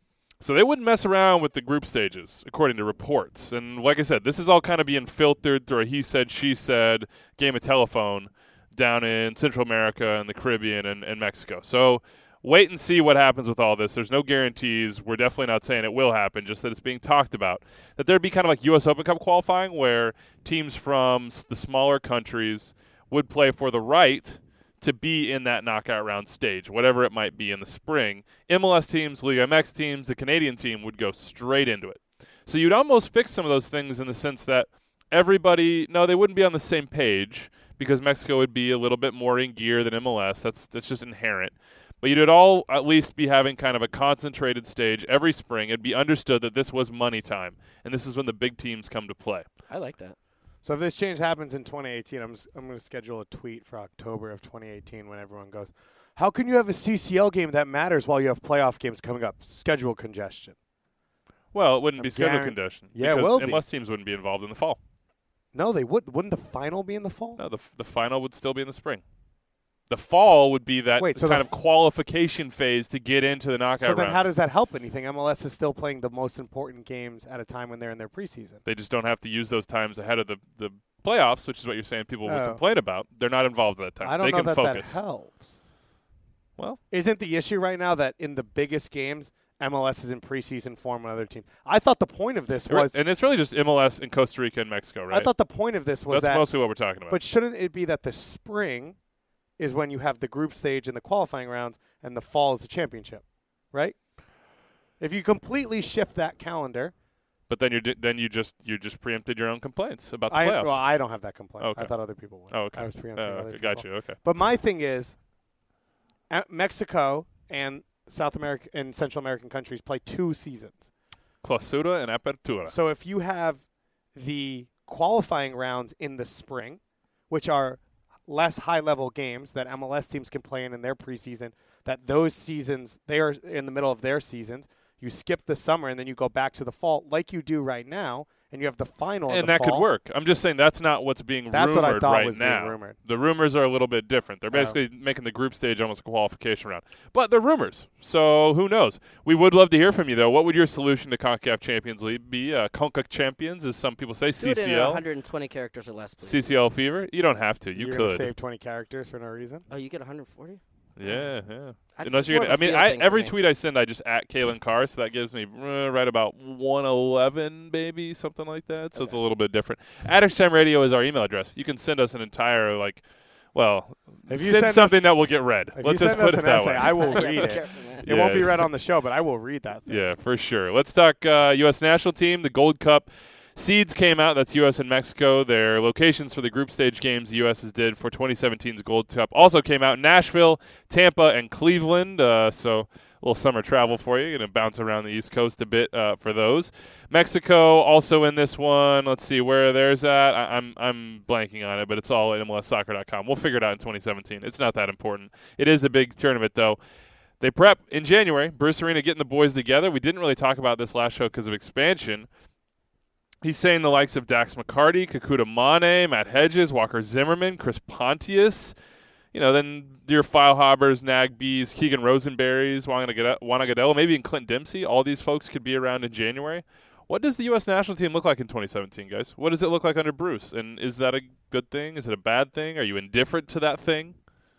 So they wouldn't mess around with the group stages, according to reports. And like I said, this is all kind of being filtered through a he said, she said game of telephone down in Central America and the Caribbean and Mexico. So wait and see what happens with all this. There's no guarantees. We're definitely not saying it will happen, just that it's being talked about. That there'd be kind of like U.S. Open Cup qualifying where teams from the smaller countries would play for the right to be in that knockout round stage, whatever it might be in the spring. MLS teams, Liga MX teams, the Canadian team would go straight into it. So you'd almost fix some of those things in the sense that they wouldn't be on the same page because Mexico would be a little bit more in gear than MLS. That's just inherent. But you'd all at least be having kind of a concentrated stage every spring. It'd be understood that this was money time, and this is when the big teams come to play. I like that. So if this change happens in 2018, I'm going to schedule a tweet for October of 2018 when everyone goes, how can you have a CCL game that matters while you have playoff games coming up? Schedule congestion. Well, it wouldn't be schedule guaran- condition. Yeah, it because will be. MLS teams wouldn't be involved in the fall. No, they wouldn't. Wouldn't the final be in the fall? No, the final would still be in the spring. The fall would be that Wait, so kind the of qualification phase to get into the knockout So then rounds. how does that help anything? MLS is still playing the most important games at a time when they're in their preseason. They just don't have to use those times ahead of the playoffs, which is what you're saying people would Oh. complain about. They're not involved at that time. I don't they know can that focus. that helps. Well, Isn't the issue right now that in the biggest games, MLS is in preseason form on other teams? I thought the point of this was and it's really just MLS in Costa Rica and Mexico, right? I thought the point of this was That's that mostly what we're talking about. But shouldn't it be that the spring is when you have the group stage and the qualifying rounds, and the fall is the championship, right? If you completely shift that calendar, But then you just preempted your own complaints about the playoffs. I don't have that complaint. Okay. I thought other people would. Oh, okay. I was preempting other okay, people. got you. Okay. But my thing is, Mexico and South America and Central American countries play 2 seasons. Clausura and Apertura. So if you have the qualifying rounds in the spring, which are less high-level games that MLS teams can play in their preseason, that those seasons, they are in the middle of their seasons, You skip the summer, and then you go back to the fall like you do right now, and you have the final in And the that fall. could work. I'm just saying that's not what's being That's rumored what I thought right was now. being rumored. The rumors are a little bit different. They're basically making the group stage almost a qualification round. But they're rumors, so who knows? We would love to hear from you, though. What would your solution to CONCACAF Champions League be? CONCACAF Champions, as some people say, Do it in CCL. 120 characters or less, please. CCL fever? You don't have to. You You're could. gonna save 20 characters for no reason. Oh, you get 140? Yeah. That's Unless you're more gonna, of a feel thing for every me. tweet I send, I just at Kalen Carr, so that gives me right about 111, maybe something like that. So it's a little bit different. @XTime Radio is our email address. You can send us an entire If you send send something us- that will get read. If Let's you just send us put it an that essay, way. I will Yeah, read be it. careful, man. It won't be read on the show, but I will read that thing. Yeah, for sure. Let's talk U.S. national team, the Gold Cup. Seeds came out. That's U.S. and Mexico. Their locations for the group stage games the U.S. did for 2017's Gold Cup also came out. Nashville, Tampa, and Cleveland. So a little summer travel for you. Going to bounce around the East Coast a bit for those. Mexico also in this one. Let's see where there's at. I'm blanking on it, but it's all at MLSsoccer.com. We'll figure it out in 2017. It's not that important. It is a big tournament, though. They prep in January. Bruce Arena getting the boys together. We didn't really talk about this last show because of expansion. He's saying the likes of Dax McCarty, Kakuta Mane, Matt Hedges, Walker Zimmerman, Chris Pontius, then your Feilhabers, Nagbees, Keegan Rosenberries, Juan Agudelo, maybe even Clint Dempsey. All these folks could be around in January. What does the U.S. national team look like in 2017, guys? What does it look like under Bruce? And is that a good thing? Is it a bad thing? Are you indifferent to that thing?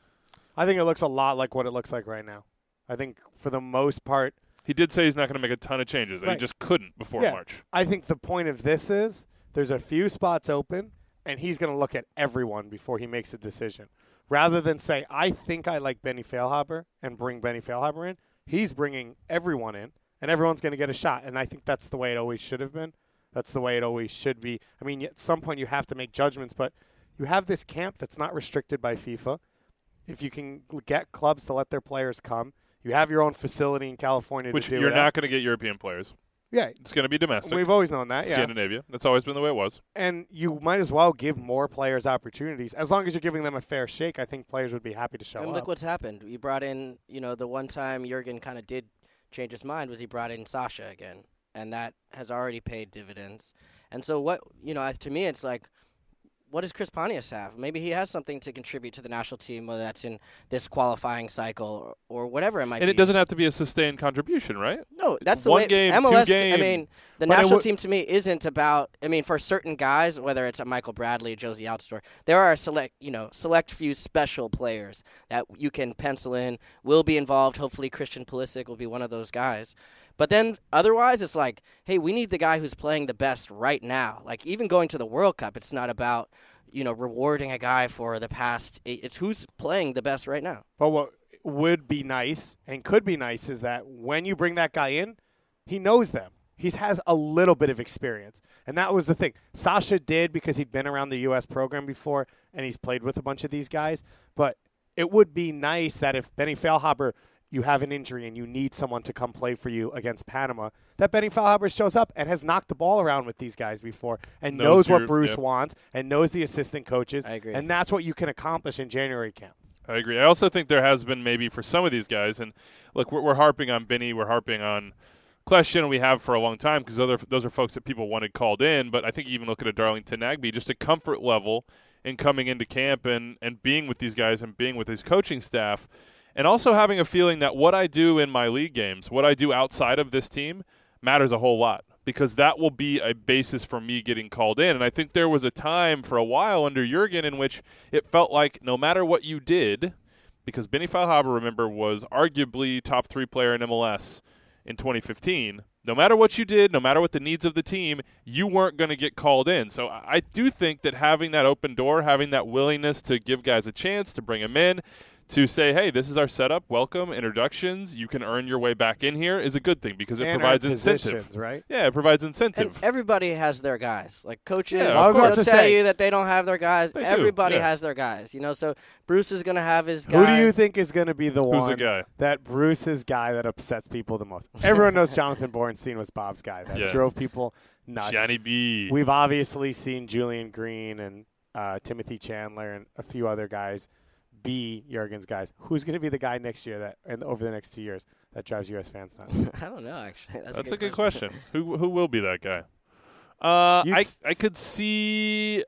I think it looks a lot like what it looks like right now. I think for the most part, He did say he's not going to make a ton of changes. Right. He just couldn't before Yeah. March. I think the point of this is there's a few spots open, and he's going to look at everyone before he makes a decision. Rather than say, I think I like Benny Feilhaber and bring Benny Feilhaber in, he's bringing everyone in, and everyone's going to get a shot. And I think that's the way it always should have been. That's the way it always should be. I mean, at some point you have to make judgments, but you have this camp that's not restricted by FIFA. If you can get clubs to let their players come, you have your own facility in California Which to do you're it not at. going to get European players. Yeah, It's going to be domestic. we've always known that. Yeah. Scandinavia. That's always been the way it was. And you might as well give more players opportunities. As long as you're giving them a fair shake, I think players would be happy to show And up. look what's happened. You brought in, the one time Jurgen kind of did change his mind was he brought in Sasha again, and that has already paid dividends. And so what, to me it's like, what does Chris Pontius have? Maybe he has something to contribute to the national team, whether that's in this qualifying cycle or whatever it might be. And it doesn't have to be a sustained contribution, right? No, that's the One way game, MLS. 2 game. I mean, the But it national would- team to me isn't about. I mean, for certain guys, whether it's a Michael Bradley, Josie Altidore, there are select few special players that you can pencil in, will be involved. Hopefully, Christian Pulisic will be one of those guys. But then otherwise, it's like, hey, we need the guy who's playing the best right now. Like even going to the World Cup, it's not about rewarding a guy for the past. It's who's playing the best right now. But what would be nice and could be nice is that when you bring that guy in, he knows them. He has a little bit of experience. And that was the thing. Sasha did because he'd been around the U.S. program before and he's played with a bunch of these guys. But it would be nice that if Benny Feilhaber, you have an injury and you need someone to come play for you against Panama, that Benny Feilhaber shows up and has knocked the ball around with these guys before and knows what Bruce wants and knows the assistant coaches. I agree. And that's what you can accomplish in January camp. I agree. I also think there has been maybe for some of these guys, and look, we're harping on Benny, we're harping on Question, we have for a long time because those are folks that people wanted called in, but I think even looking at Darlington Nagbe, just a comfort level in coming into camp and being with these guys and being with his coaching staff. And also having a feeling that what I do in my league games, what I do outside of this team, matters a whole lot because that will be a basis for me getting called in. And I think there was a time for a while under Jurgen in which it felt like no matter what you did, because Benny Feilhaber, remember, was arguably top 3 player in MLS in 2015, no matter what you did, no matter what the needs of the team, you weren't going to get called in. So I do think that having that open door, having that willingness to give guys a chance, to bring them in, to say, hey, this is our setup, welcome, introductions, you can earn your way back in here is a good thing because it And provides earn incentive. positions, right? Yeah, it provides And incentive. everybody has their guys. Like coaches, Yeah, I was about they'll to tell say. you that they don't have their guys. They do, Everybody yeah. has their guys. So Bruce is going to have his Who guys. do you think is going to be the Who's one the guy? that Bruce's guy that upsets people the most? Everyone knows Jonathan Bornstein was Bob's guy that Yeah. drove people nuts. Johnny B. We've obviously seen Julian Green and Timothy Chandler and a few other guys be Jurgen's guys. Who's going to be the guy next year that, and over the next 2 years, that drives U.S. fans nuts? I don't know, actually. That's a good question. Who will be that guy? I could see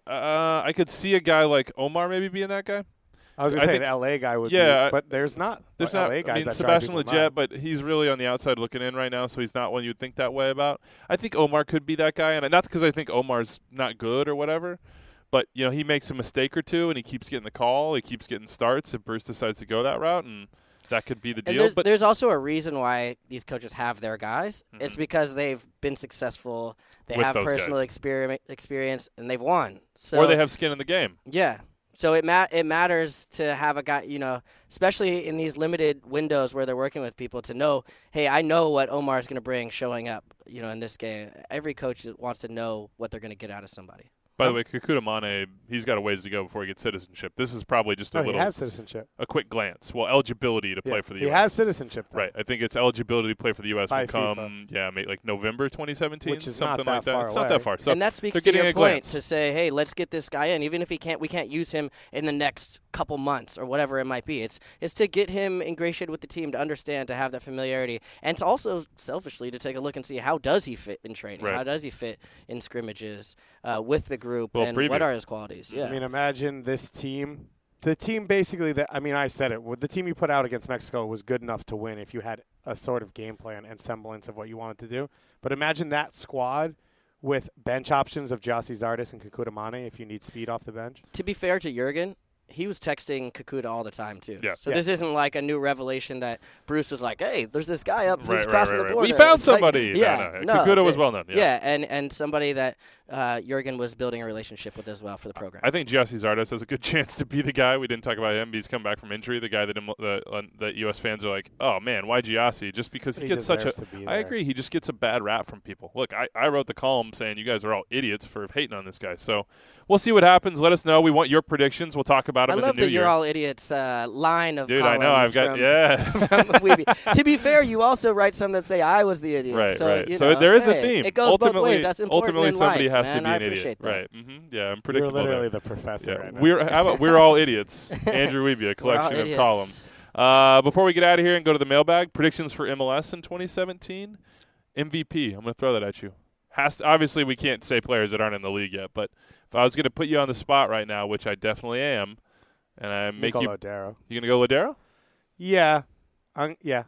a guy like Omar maybe being that guy. I was going to say the LA guy would be, but there's not LA guys that drive Sebastian people Lletget, nuts. but he's really on the outside looking in right now, so he's not one you'd think that way about. I think Omar could be that guy, and not because I think Omar's not good or whatever, but he makes a mistake or two, and he keeps getting the call, he keeps getting starts if Bruce decides to go that route, and that could be the deal. And there's also a reason why these coaches have their guys. Mm-hmm. It's because they've been successful, they have personal experience, and they've won. So, or they have skin in the game. Yeah. So it matters to have a guy, especially in these limited windows where they're working with people, to know, hey, I know what Omar is going to bring showing up, in this game. Every coach wants to know what they're going to get out of somebody. By the way, Kekuta Mane, he's got a ways to go before he gets citizenship. This is probably just he has citizenship. A quick glance. Well, eligibility to play for the U.S. He has citizenship, though. Right. I think it's eligibility to play for the U.S. By will come, FIFA. maybe like November 2017, which is something not that like that. far It's away. not that far. So and that speaks to your point to say, hey, let's get this guy in, even if we can't use him in the next couple months or whatever it might be. It's to get him ingratiated with the team, to understand, to have that familiarity, and to also selfishly to take a look and see how does he fit in training, how does he fit in scrimmages with the group, and what are his qualities. Yeah. I mean, imagine this team. The team basically I said it. The team you put out against Mexico was good enough to win if you had a sort of game plan and semblance of what you wanted to do. But imagine that squad with bench options of Gyasi Zardes and Kekuta Mane if you need speed off the bench. To be fair to Jurgen, he was texting Kekuta all the time, too. Yeah. So this isn't like a new revelation that Bruce was like, hey, there's this guy up who's crossing the border. We found it's somebody. Like, Kekuta was well known. Yeah, and somebody that Jurgen was building a relationship with as well for the program. I think Gyasi Zardes has a good chance to be the guy. We didn't talk about him, but he's come back from injury. The guy that U.S. fans are like, oh, man, why Gyasi? Just because he gets such a – I agree. He just gets a bad rap from people. Look, I wrote the column saying you guys are all idiots for hating on this guy. So we'll see what happens. Let us know. We want your predictions. We'll talk about them in the new year. I love the You're All Idiots line of columns. Dude, I know. I've got from Weeby. To be fair, you also write some that say I was the idiot. Right, so, right. So there is a theme. It goes both ways. That's important ultimately in somebody life, has to be I an idiot. appreciate that. Right. Mm-hmm. Yeah, I'm predictable. You're literally there. the professor right now. We're all idiots. Andrew Weeby, a collection of columns. Before we get out of here and go to the mailbag, predictions for MLS in 2017. MVP. I'm going to throw that at you. Obviously, we can't say players that aren't in the league yet, but if I was going to put you on the spot right now, which I definitely am, and I make you Lodero. You going to go Lodero? Yeah. Yeah.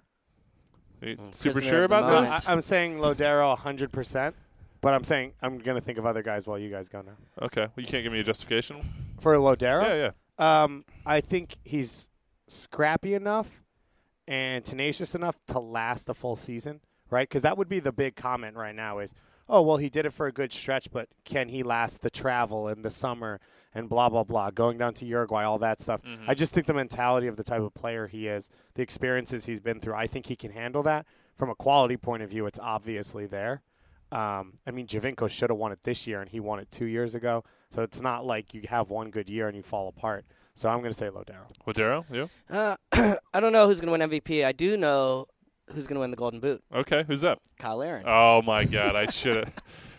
Are you super sure about this? I'm saying Lodero 100%, but I'm saying I'm going to think of other guys while you guys go now. Okay. Well, you can't give me a justification? For Lodero? Yeah. I think he's scrappy enough and tenacious enough to last a full season, right? Because that would be the big comment right now is, oh, well, he did it for a good stretch, but can he last the travel and the summer and blah, blah, blah, going down to Uruguay, all that stuff. Mm-hmm. I just think the mentality of the type of player he is, the experiences he's been through, I think he can handle that. From a quality point of view, it's obviously there. Giovinco should have won it this year, and he won it 2 years ago. So it's not like you have one good year and you fall apart. So I'm going to say Lodero. Lodero, you? I don't know who's going to win MVP. I do know who's going to win the Golden Boot. Okay, who's that? Kyle Aaron. Oh, my God, I should have.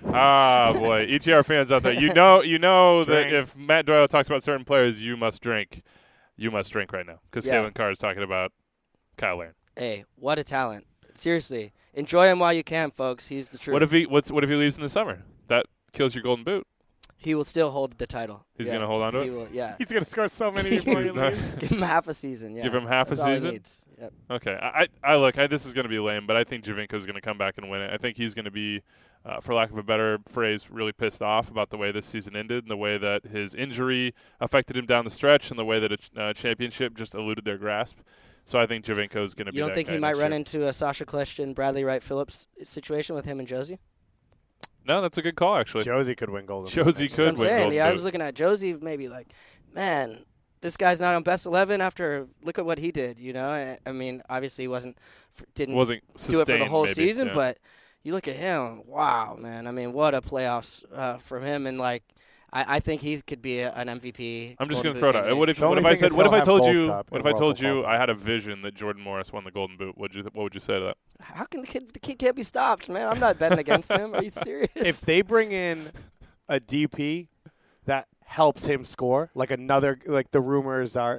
Boy, ETR fans out there, you know that if Matt Doyle talks about certain players, you must drink. You must drink right now because Kalen Carr is talking about Kyle Aaron. Hey, what a talent! Seriously, enjoy him while you can, folks. He's the truth. What if he leaves in the summer? That kills your Golden Boot. He will still hold the title. He's going to hold on to it? Will, yeah. He's going to score so many before he leaves. Give him half a season, yeah. Give him half That's a all season? he needs. Yep. Okay. I look, this is going to be lame, but I think Giovinco's going to come back and win it. I think he's going to be, for lack of a better phrase, really pissed off about the way this season ended and the way that his injury affected him down the stretch and the way that a championship just eluded their grasp. So I think Giovinco's going to be that guy. You don't think he might run into a Sasha Kljestan, Bradley Wright Phillips situation with him and Josie? No, that's a good call, actually. Josie could win Golden Boot. Josie could win Golden Boot. I was looking at Josie maybe like, man, this guy's not on best 11 after look at what he did, you know? I mean, obviously he didn't do it for the whole season, but you look at him, wow, man. I mean, what a playoffs from him, and like I think he could be an MVP. I'm just going to throw it out. What if I told you I had a vision that Jordan Morris won the Golden Boot? What would you say to that? How can the kid can't be stopped, man? I'm not betting against him. Are you serious? If they bring in a DP that helps him score, like the rumors are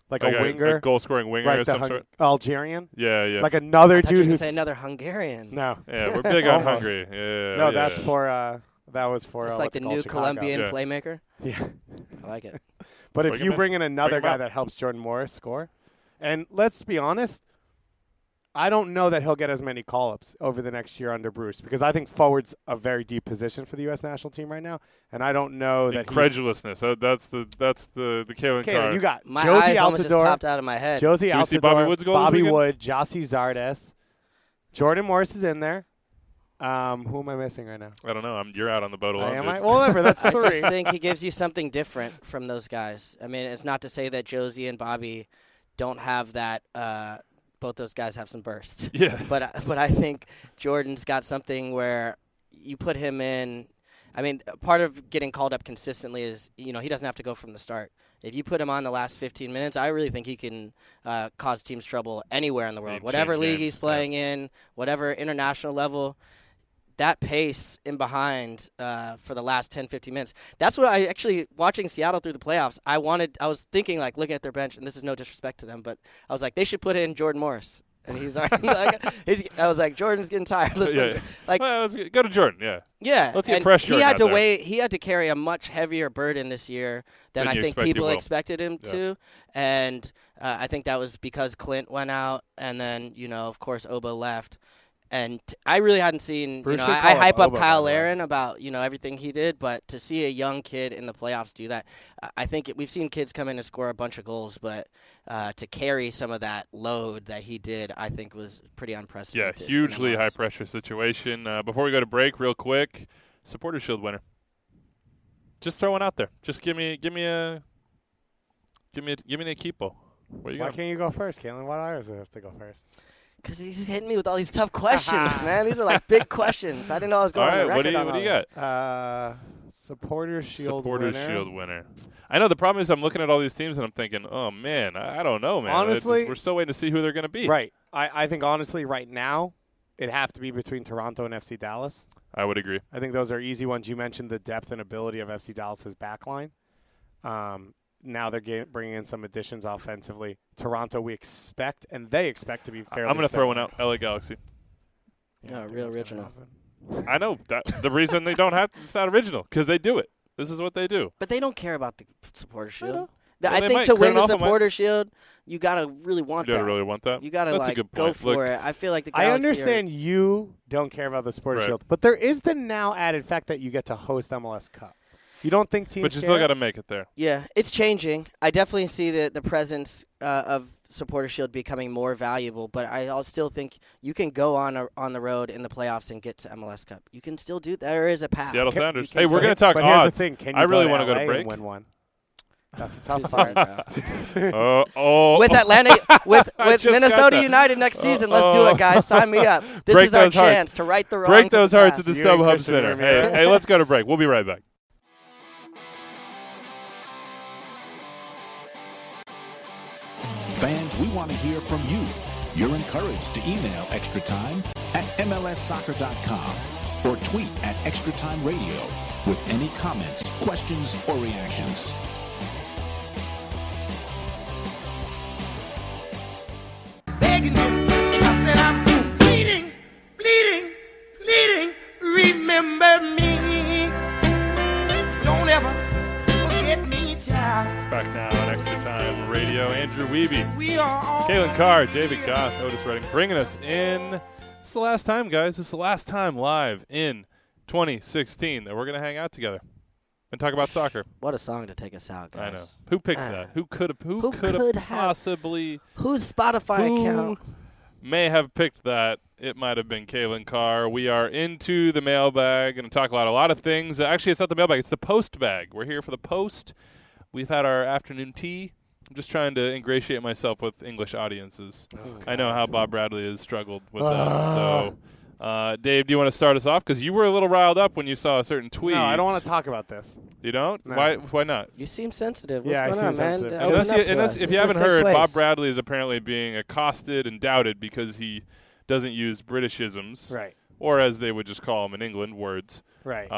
like a winger, a goal-scoring winger right? of The some sort. Algerian, Yeah, yeah. like another I thought you dude were who's gonna say another Hungarian. no, yeah, we're big on Almost. Hungary. Yeah, no, yeah. that's for that was for It's like what's the it called, new Chicago. Colombian Yeah. playmaker. Yeah, I like it. but if Bring you him bring in another Bring him guy up. that helps Jordan Morris score, and let's be honest, I don't know that he'll get as many call-ups over the next year under Bruce because I think forward's a very deep position for the U.S. national team right now, and I don't know that Incredulousness. That's the Kalen Kalen, Carr. you got My Josie eyes almost just Altidore, popped out of my head. Josie Did you see Altidore, Bobby Wood's goal this Bobby weekend? Wood, Jossie Zardes, Jordan Morris is in there. Who am I missing right now? I don't know. You're out on the boat alone. Am dude. I? Well, whatever. That's I three. just think he gives you something different from those guys. I mean, it's not to say that Josie and Bobby don't have that. Both those guys have some burst. Yeah. But I think Jordan's got something where you put him in. I mean, part of getting called up consistently is, he doesn't have to go from the start. If you put him on the last 15 minutes, I really think he can cause teams trouble anywhere in the world. He'd Whatever change league games, he's playing in, whatever international level, that pace in behind for the last 10, 15 minutes. That's what I actually, watching Seattle through the playoffs, I was thinking, like, looking at their bench, and this is no disrespect to them, but I was like, they should put in Jordan Morris. And he's already I was like, Jordan's getting tired. Yeah. Like, Well, go to Jordan. Yeah. yeah, Let's get and fresh He Jordan had out to there. He had to carry a much heavier burden this year than Than I you think expect he people will. expected him Yeah. to, and I think that was because Clint went out, and then of course Oba left, and I really hadn't seen. Bruce should I call up hype up Oba, by Kyle the way. Larin about everything he did, but to see a young kid in the playoffs do that, I think we've seen kids come in and score a bunch of goals, but to carry some of that load that he did, I think was pretty Yeah. unprecedented. in Hugely MLS. high pressure situation. Before we go to break, real quick, Supporter Shield winner. Just throw one out there. Just give me an equipo. Where you Why got? can't you go first, Kalen? Why do I always have to go first? Because he's hitting me with all these tough questions, man. These are like big questions. I didn't know I was All going on right. the What record do you on all got? this. Supporter Shield Supporter winner. Shield winner. I know the problem is I'm looking at all these teams and I'm thinking, oh man, I don't know, man. Honestly- we're still waiting to see who they're going to be. Right. I think honestly right now it'd have to be between Toronto and FC Dallas. I would agree. I think those are easy ones. You mentioned the depth and ability of FC Dallas's backline. Now they're bringing in some additions offensively. Toronto, we expect, and they expect to be fairly I'm going to throw one similar. out. LA Galaxy. Yeah, No, I think real that's gonna original. happen. I know that the reason they don't have it's not original because they do it. This is what they do. But they don't care about the supporter shield. know. I Well, they think might. to win the Kurnoff might. supporter shield, you gotta really want You don't that. really want that. You gotta That's a like good go point. for Look, it. I feel like the I Galaxy understand you don't care about the Supporter Right. Shield, but there is the now added fact that you get to host MLS Cup. You don't think teams but you care? still got to make it there. Yeah, it's changing. I definitely see the presence of supporter shield becoming more valuable, but I still think you can go on the road in the playoffs and get to MLS Cup. You can still do that. There is a path. Seattle You Sounders. can Hey, do we're it. going to talk But odds. here's the thing: can you I really want to go to break. and win one? That's the Too tough sorry, part. bro. With With Atlanta, with I just got Minnesota that. United next season, let's do it, guys. Sign me up. This Break is our those hearts. chance to right the wrongs. break of those the hearts past. at the You and StubHub Christian Center. Ramirez. Hey, let's go to break. We'll be right back. Fans, we want to hear from you. You're encouraged to email Extra Time at MLSsoccer.com or tweet at Extra Time Radio with any comments, questions, or reactions. Begging you, I said I'm bleeding, bleeding, bleeding. Remember me. Don't ever forget me, child. Back now on Extra Time Radio. Andrew Wiebe, We are all Kalen Carr, David Goss, Otis Redding, bringing us in. It's the last time, guys. It's the last time live in 2016 that we're going to hang out together and talk about soccer. What a song to take us out, I guys. know. Who picked that? Who could have? Who Who could could have have- possibly? Whose Spotify Who account? may have picked that? It might have been Kalen Carr. We are into the mailbag and talk about a lot of things. Actually, it's not the mailbag. It's the post bag. We're here for the post. We've had our afternoon tea. I'm just trying to ingratiate myself with English audiences. I know how Bob Bradley has struggled with that. So, Dave, do you want to start us off? Because you were a little riled up when you saw a certain tweet. No, I don't want to talk about this. You don't? No. Why not? You seem sensitive. What's Yeah, I going seem on, man? sensitive. Open up to us. If This you is a haven't safe heard, place. Bob Bradley is apparently being accosted and doubted because he doesn't use Britishisms, Right. or as they would just call them in England, words, Right.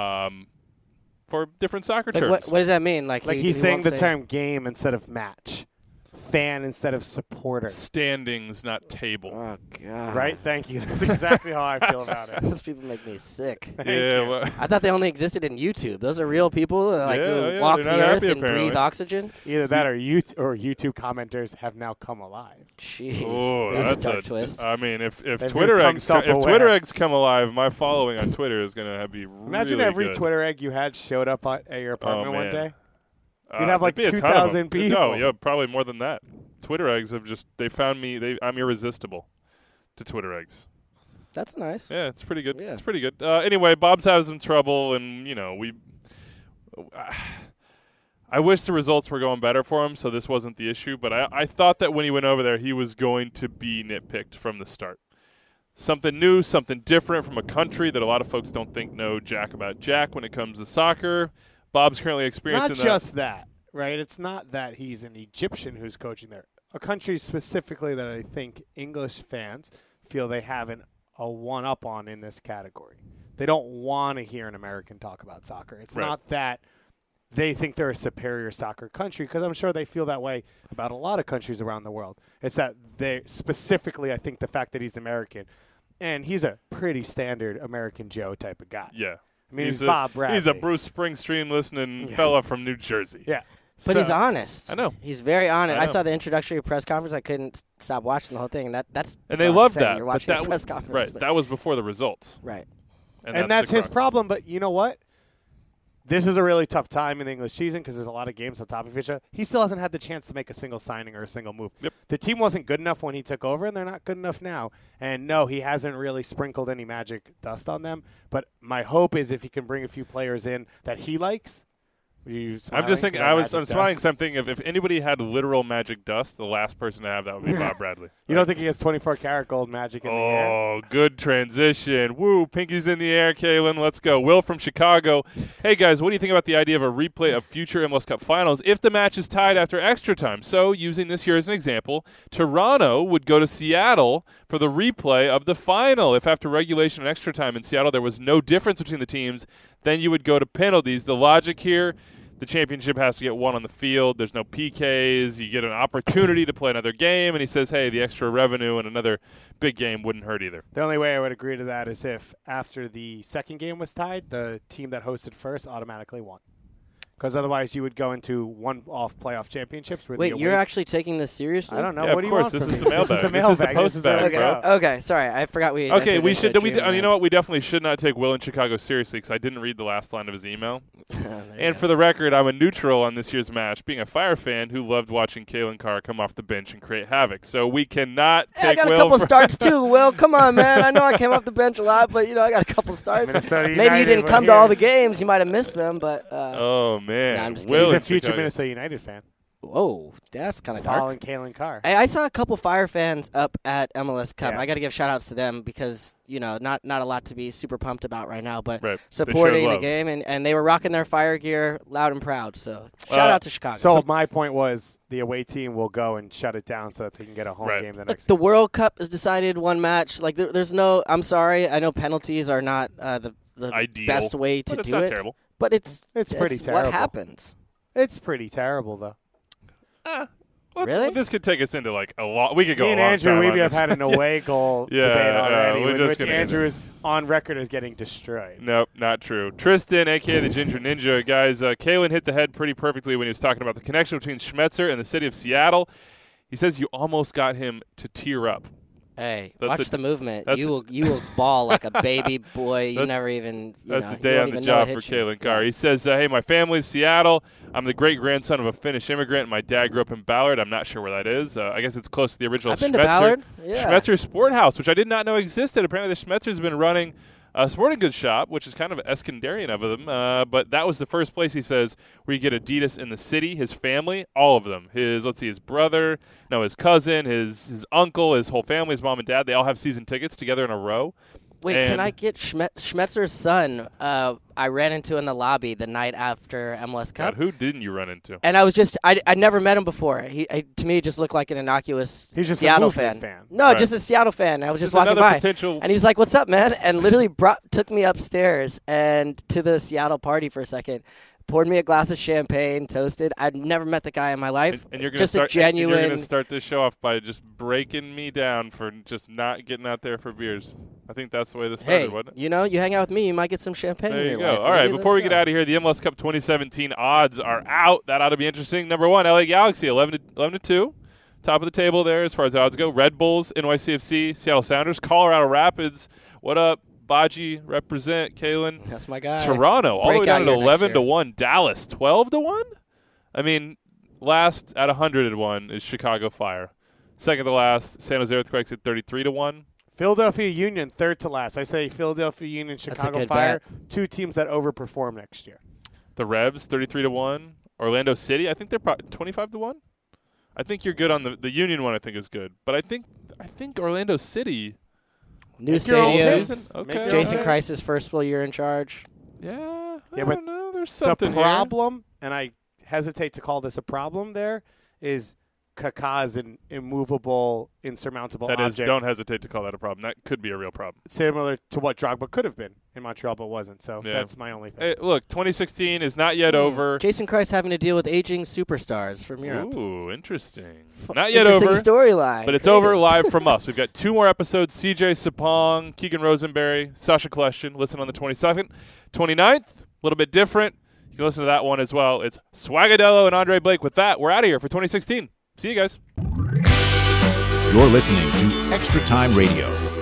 for different soccer Like, terms. what does that mean? Like Like he he's saying won't the say- term game instead of match. fan instead of supporter. Standings, not table. Oh God. Right? Thank you. That's exactly how I feel about it. Those people make me sick. Yeah, well, I thought they only existed in YouTube. Those are real people that, like, who yeah, walk they're the not earth happy, and apparently. breathe oxygen. Either that or YouTube commenters have now come alive. Jeez, oh, that's that's a dark twist. I mean, if They've Twitter become eggs self-aware. come alive, my following on Twitter is gonna be Imagine really every good. Twitter egg you had showed up at your apartment one man. day. You'd have like there'd be a ton of 2,000 them. people. No, yeah, probably more than that. Twitter eggs have they found me. I'm irresistible to Twitter eggs. That's nice. Yeah, it's pretty good. Yeah. It's pretty good. Anyway, Bob's having some trouble, and I wish the results were going better for him, so this wasn't the issue. But I thought that when he went over there, he was going to be nitpicked from the start. Something new, something different from a country that a lot of folks don't think know jack about jack when it comes to soccer. Bob's currently experiencing Not just that, right? It's not that he's an Egyptian who's coaching there. A country specifically that I think English fans feel they have a one-up on in this category. They don't want to hear an American talk about soccer. It's Right. not that they think they're a superior soccer country, because I'm sure they feel that way about a lot of countries around the world. It's that they specifically, I think, the fact that he's American, and he's a pretty standard American Joe type of guy. Yeah. I mean, he's Bob Bradley. He's a Bruce Springsteen listening fella from New Jersey. Yeah. But So- he's honest. I know. He's very honest. I I know. saw the introductory press conference. I couldn't stop watching the whole thing. That's And they so loved insane. that. You're but watching that a press was, conference. right. but- That was before the results. right. And that's the his crux. problem. But you know what? This is a really tough time in the English season because there's a lot of games on top of each other. He still hasn't had the chance to make a single signing or a single move. Yep. The team wasn't good enough when he took over, and they're not good enough now. And no, he hasn't really sprinkled any magic dust on them. But my hope is if he can bring a few players in that he likes. Were you I'm smiling? just thinking. 'Cause I'm magic smiling dust? something. If anybody had literal magic dust, the last person to have that would be Bob Bradley. You don't think he has 24-karat gold magic in the air? Oh, good transition. Woo, pinky's in the air, Kalen. Let's go. Will from Chicago. Hey, guys, what do you think about the idea of a replay of future MLS Cup finals if the match is tied after extra time? So, using this here as an example, Toronto would go to Seattle for the replay of the final. If after regulation and extra time in Seattle there was no difference between the teams, then you would go to penalties. The logic here, the championship has to get one on the field. There's no PKs. You get an opportunity to play another game. And he says, hey, the extra revenue and another big game wouldn't hurt either. The only way I would agree to that is if after the second game was tied, the team that hosted first automatically won. Because otherwise you would go into one-off playoff championships. Where Wait, the you're away- actually taking this seriously? I don't know. Yeah, what of do you course. want This from is me? the mailbag. This is the This is the mailbag. This is postbag, the- bro. Okay, sorry. I forgot we. Okay, entered we into should. a We, dreamland. you know what? We definitely should not take Will in Chicago seriously because I didn't read the last line of his email. There you And go. for the record, I'm a neutral on this year's match, being a Fire fan who loved watching Kalen Carr come off the bench and create havoc. So we cannot Hey, I take got Will a couple for- starts too. Will, come on, man. I know I came off the bench a lot, but I got a couple starts. Minnesota Maybe you United didn't were come to here. all the games. You might have missed them, but. Oh man, Nah, I'm just Will kidding. He's in a future Chicago. Minnesota United fan. Whoa, that's kind of dark. Following Kalen Carr. I saw a couple Fire fans up at MLS Cup. Yeah. I got to give shout-outs to them because, not a lot to be super pumped about right now, but Right. They supporting showed the love. game, and they were rocking their Fire gear loud and proud. So shout-out to Chicago. So my point was the away team will go and shut it down so that they can get a home Right. game the Look, next the game. World Cup is decided one match. Like there's no. I'm sorry. I know penalties are not the Ideal. best way to But it's do not it. terrible. But it's pretty what terrible. happens. It's pretty terrible, though. Really? This could take us into like a lot. We could go. Me a and long Andrew, time on we have this. had an away goal Yeah, debate yeah, already, we're in just which gonna end Andrew it. is on record as getting destroyed. Nope, not true. Tristan, a.k.a. the Ginger Ninja. Guys, Kalen hit the head pretty perfectly when he was talking about the connection between Schmetzer and the city of Seattle. He says you almost got him to tear up. Hey, That's watch a- the movement. that's You will bawl like a baby boy. You That's- never even. That's a a day on the job for Kalen Carr. He says, hey, my family's Seattle. I'm the great-grandson of a Finnish immigrant, and my dad grew up in Ballard. I'm not sure where that is. I guess it's close to the original I've been to Schmetzer. Ballard. Yeah. Schmetzer Sport House, which I did not know existed. Apparently, the Schmetzer's been running a sporting goods shop, which is kind of Eskandarian of them. But that was the first place, he says, where you get Adidas in the city. His family, all of them. His brother, his cousin, his uncle, his whole family, his mom and dad. They all have season tickets together in a row. Wait, And- can I get Schmetzer's son? I ran into in the lobby the night after MLS Cup. God, who didn't you run into? And I was I never met him before. To me, he just looked like an innocuous He's just a Seattle movement fan. No, Right. just a Seattle fan. I was just Just walking another by, potential- and he was like, "What's up, man?" And literally took me upstairs and to the Seattle party for a second. poured me a glass of champagne, toasted. I'd never met the guy in my life. And you're just gonna a genuine. You're going to start this show off by just breaking me down for just not getting out there for beers. I think that's the way this started, Hey, wasn't it? you know, you hang out with me, you might get some champagne There in you your go. life. All right, Maybe before we let's get go. out of here, the MLS Cup 2017 odds are out. That ought to be interesting. Number 1, LA Galaxy, 11-2. Top of the table there as far as odds go. Red Bulls, NYCFC, Seattle Sounders, Colorado Rapids. What up? Baji, represent. Kalen. That's my guy. Toronto, all the way down to Breakout year next 11-1. Dallas, 12-1? I mean, last at 100-1 is Chicago Fire. Second to last, San Jose Earthquakes at 33-1. Philadelphia Union, third to last. I say Philadelphia Union, Chicago good Fire, two teams that overperform next year. The Revs, 33-1. Orlando City, I think they're probably 25-1. I think you're good on the Union one. I think is good, but I think Orlando City. New Make your own stadium. picks. Okay, Make your own Jason picks. Christ's first full year in charge. Yeah, Yeah, I but don't know. There's The something problem, and I hesitate to call this a problem there, is Kaká's an immovable, insurmountable here. That is, object. don't hesitate to call that a problem. That could be a real problem. Similar to what Drogba could have been in Montreal, but wasn't. So Yeah. that's my only thing. Hey, look, 2016 is not yet over. Jason Christ having to deal with aging superstars from Europe. Ooh, interesting. Not yet Interesting over. storyline. But it's Creative. over live from us. We've got 2 more episodes. CJ Sapong, Keegan Rosenberry, Sasha Kleshtin. Listen on the 22nd. 29th, a little bit different. You can listen to that one as well. It's Swagadello and Andre Blake. With that, we're out of here for 2016. See you guys. You're listening to Extra Time Radio.